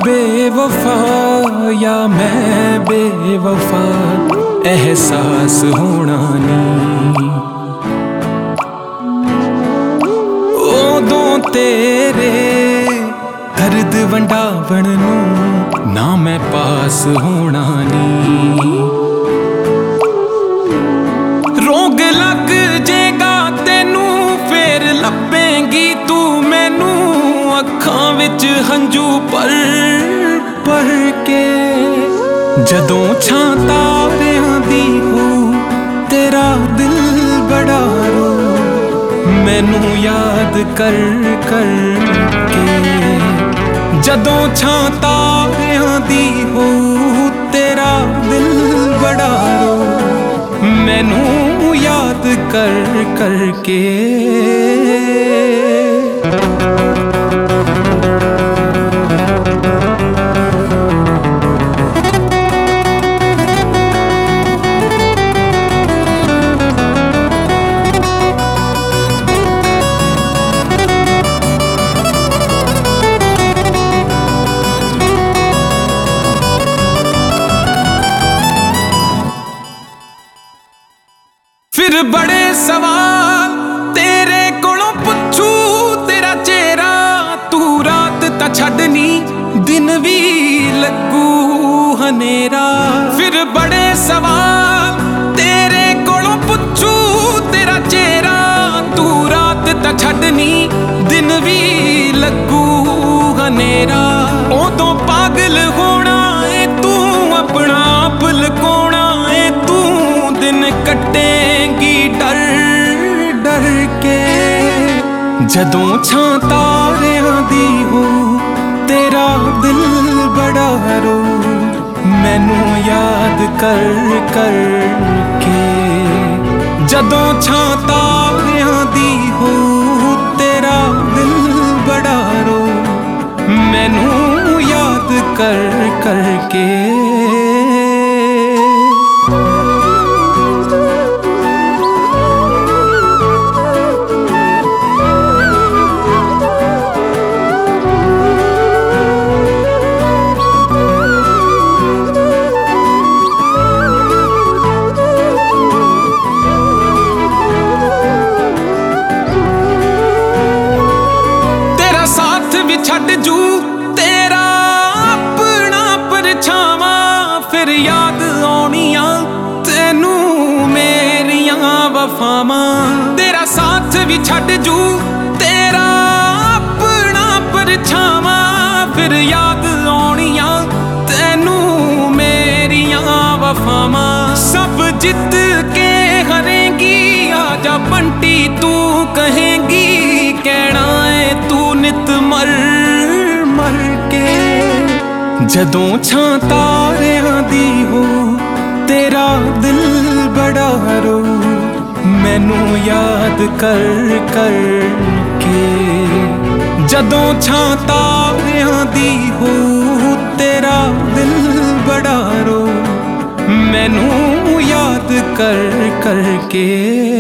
बेवफा या मैं बेवफा एहसास होना नी। उदों तेरे दर्द वंडावण नूं ना मैं पास होना नी। रोग लग जेगा तेनू फेर लभेंगी तू मैनू अखां विच हंजू पर के। जदों छां तारियां दी हो तेरा दिल बड़ा रो मैनू याद कर के। जदों छां तारियां दी हो तेरा दिल बड़ा रो मैनू याद कर के। फिर बड़े सवाल तेरे कोलों पुछू तेरा चेहरा तू रात ता छड्डनी दिन भी लगू हनेरा। फिर बड़े सवाल तेरे कोलों पुछू तेरा चेहरा तू रात ता छड्डनी दिन भी लगू हनेरा। उदों पागल होना ए तू अपना आप लुकाउणा ए तू दिन कट्टेंगी डर डर के। जदों छां तारियां दी हो तेरा दिल बड़ा रो मैनू याद कर के। जदों छां तारियां दी हो तेरा दिल बड़ा रो मैनू याद कर के। छड्ड जू तेरा अपना परछावा फिर याद आउणियां तेनू मेरियां वफावां। तेरा साथ भी छड्ड जू तेरा अपना परछावा फिर याद आउणियां तेनू मेरियां वफावां। सब जित के हारेंगी आजा बंटी तू कहेंगी कहना है तू नित मर के। जदों छां तारियां दी हो तेरा दिल बड़ा रो मैनू याद कर के। जदों छां तारियां दी हो तेरा दिल बड़ा रो मैनू याद कर के।